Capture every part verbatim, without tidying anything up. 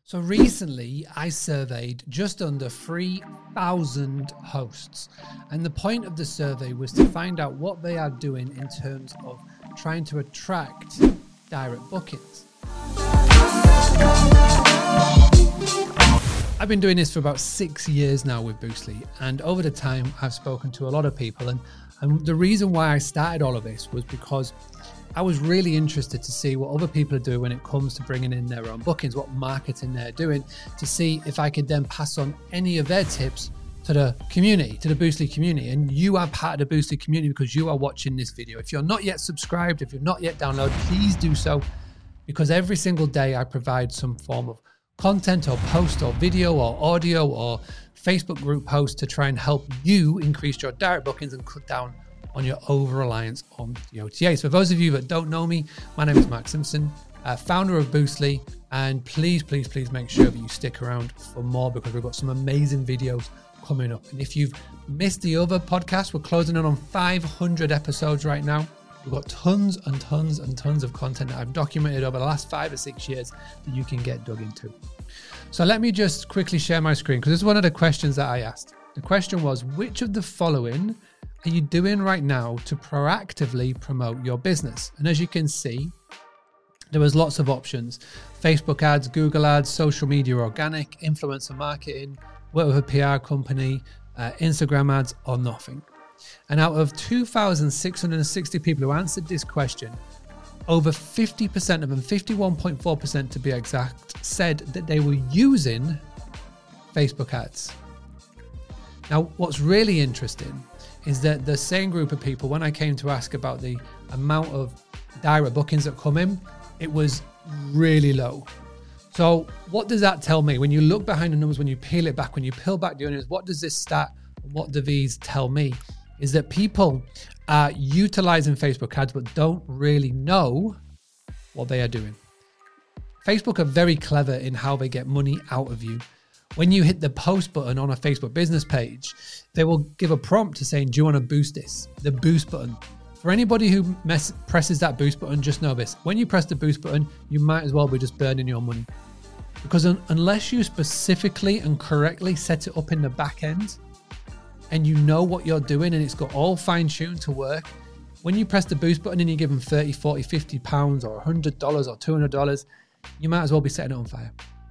So recently I surveyed just under three thousand hosts, and the point of the survey was to find out what they are doing in terms of trying to attract direct bookings. I've been doing this for about six years now with Boostly, and over the time I've spoken to a lot of people, and, and the reason why I started all of this was because I was really interested to see what other people are doing when it comes to bringing in their own bookings, what marketing they're doing, to see if I could then pass on any of their tips to the community, to the Boostly community. And you are part of the Boostly community because you are watching this video. If you're not yet subscribed, if you've not yet downloaded, please do so, because every single day I provide some form of content or post or video or audio or Facebook group post to try and help you increase your direct bookings and cut down on your over-reliance on the O T As. For those of you that don't know me, my name is Mark Simpson, uh, founder of Boostly, and please, please, please make sure that you stick around for more because we've got some amazing videos coming up. And if you've missed the other podcast, we're closing in on five hundred episodes right now. We've got tons and tons and tons of content that I've documented over the last five or six years that you can get dug into. So let me just quickly share my screen because this is one of the questions that I asked. The question was, which of the following are you doing right now to proactively promote your business? And as you can see, there was lots of options: Facebook ads, Google ads, social media organic, influencer marketing, work with a P R company, uh, Instagram ads, or nothing. And out of two thousand six hundred sixty people who answered this question, over fifty percent of them, fifty-one point four percent to be exact, said that they were using Facebook ads. Now, what's really interesting is that the same group of people, when I came to ask about the amount of direct bookings that come in, it was really low. So what does that tell me? When you look behind the numbers, when you peel it back, when you peel back the onions, what does this stat, what do these tell me? Is that people are utilizing Facebook ads but don't really know what they are doing. Facebook are very clever in how they get money out of you. When you hit the post button on a Facebook business page, they will give a prompt to saying, do you want to boost this? The boost button. For anybody who mess, presses that boost button, just know this. When you press the boost button, you might as well be just burning your money. Because un- unless you specifically and correctly set it up in the back end, and you know what you're doing and it's got all fine-tuned to work, when you press the boost button and you give them thirty, forty, fifty pounds or one hundred dollars or two hundred dollars, you might as well be setting it on fire.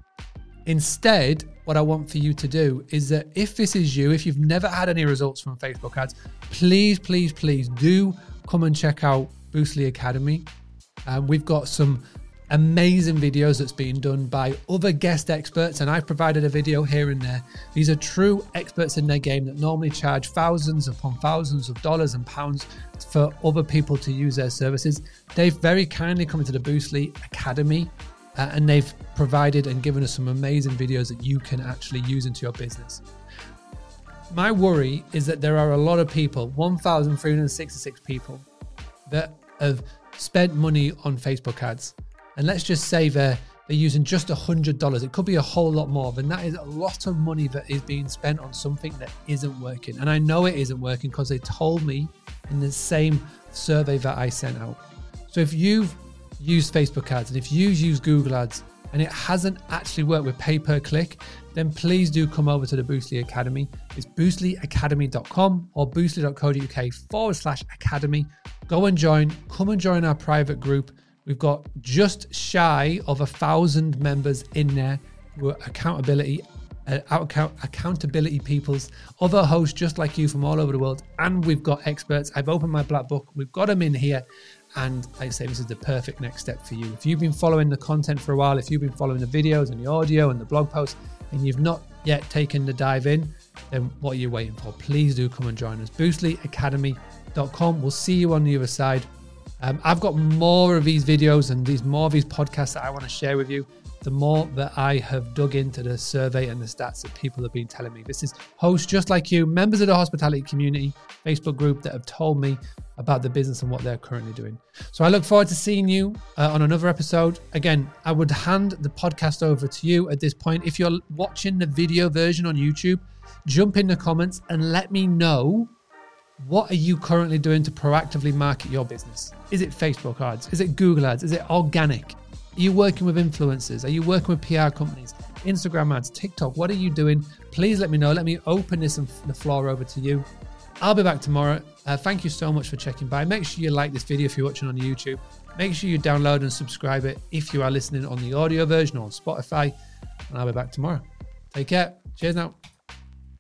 Instead, what I want for you to do is that if this is you, if you've never had any results from Facebook ads, please, please, please do come and check out Boostly Academy. Um, we've got some amazing videos that's being done by other guest experts, and I've provided a video here and there. These are true experts in their game that normally charge thousands upon thousands of dollars and pounds for other people to use their services. They've very kindly come into the Boostly Academy uh, and they've provided and given us some amazing videos that you can actually use into your business. My worry is that there are a lot of people, one thousand three hundred sixty-six people, that have spent money on Facebook ads. And let's just say they're, they're using just one hundred dollars. It could be a whole lot more. Then that is a lot of money that is being spent on something that isn't working. And I know it isn't working because they told me in the same survey that I sent out. So if you've used Facebook ads and if you've used Google ads and it hasn't actually worked with pay per click, then please do come over to the Boostly Academy. It's boostly academy dot com or boostly.co.uk forward slash academy. Go and join. Come and join our private group. We've got just shy of a thousand members in there who are accountability, uh, account, accountability peoples, other hosts just like you from all over the world. And we've got experts. I've opened my black book. We've got them in here. And like I say, this is the perfect next step for you. If you've been following the content for a while, if you've been following the videos and the audio and the blog posts, and you've not yet taken the dive in, then what are you waiting for? Please do come and join us. boostly academy dot com. We'll see you on the other side. Um, I've got more of these videos and these more of these podcasts that I want to share with you. The more that I have dug into the survey and the stats that people have been telling me. This is hosts just like you, members of the hospitality community Facebook group that have told me about the business and what they're currently doing. So I look forward to seeing you uh, on another episode. Again, I would hand the podcast over to you at this point. If you're watching the video version on YouTube, jump in the comments and let me know, what are you currently doing to proactively market your business? Is it Facebook ads? Is it Google ads? Is it organic? Are you working with influencers? Are you working with P R companies? Instagram ads, TikTok? What are you doing? Please let me know. Let me open this and the floor over to you. I'll be back tomorrow. Uh, thank you so much for checking by. Make sure you like this video if you're watching on YouTube. Make sure you download and subscribe it if you are listening on the audio version or on Spotify. And I'll be back tomorrow. Take care. Cheers now.